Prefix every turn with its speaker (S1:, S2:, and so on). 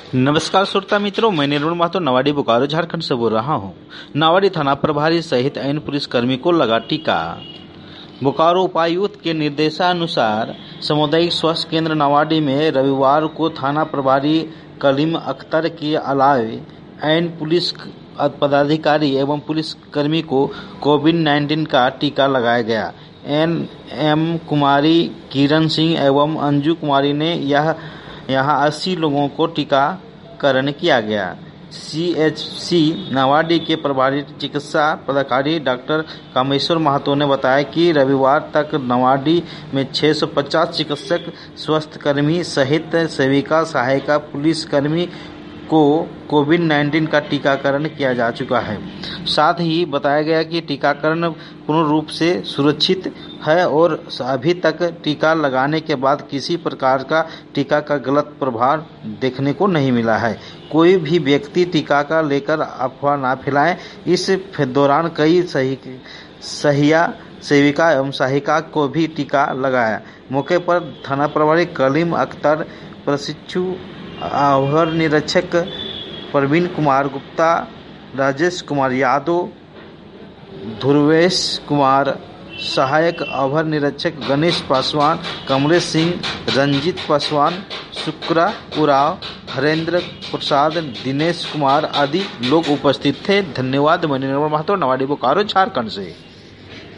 S1: नमस्कार श्रोता मित्रों, मैं निर्मल महतो नवाड़ी बोकारो झारखंड से बोल रहा हूँ। नवाड़ी थाना प्रभारी सहित अन्य पुलिसकर्मी को लगा टीका। बोकारो उपायुक्त के निर्देशानुसार सामुदायिक स्वास्थ्य केंद्र नवाड़ी में रविवार को थाना प्रभारी कलीम अख्तर के अलावे अन्य पुलिस पदाधिकारी एवं पुलिसकर्मी को कोविड-19 का टीका लगाया गया। एम कुमारी, किरण सिंह एवं अंजू कुमारी ने यहाँ 80 लोगों को टीकाकरण किया गया। CHC नवाड़ी के प्रभारी चिकित्सा पदाधिकारी डॉक्टर कामेश्वर महतो ने बताया कि रविवार तक नवाड़ी में 650 चिकित्सक, स्वास्थ्यकर्मी सहित सेविका, सहायिका, पुलिसकर्मी को कोविड-19 का टीकाकरण किया जा चुका है। साथ ही बताया गया कि टीकाकरण पूर्ण रूप से सुरक्षित है और अभी तक टीका लगाने के बाद किसी प्रकार का टीका का गलत प्रभाव देखने को नहीं मिला है। कोई भी व्यक्ति टीका का लेकर अफवाह ना फैलाएं। इस दौरान कई सहिया, सेविका एवं सहायिका को भी टीका लगाया। मौके पर थाना प्रभारी कलीम अख्तर, प्रशिक्षु अवर निरीक्षक प्रवीण कुमार गुप्ता, राजेश कुमार यादव, ध्रुवेश कुमार, सहायक अवर निरीक्षक गणेश पासवान, कमलेश सिंह, रंजीत पासवान, शुक्रा उराव, हरेंद्र प्रसाद, दिनेश कुमार आदि लोग उपस्थित थे। धन्यवाद। मैं निर्मल महतो नवाड़ी बोकारो झारखंड से।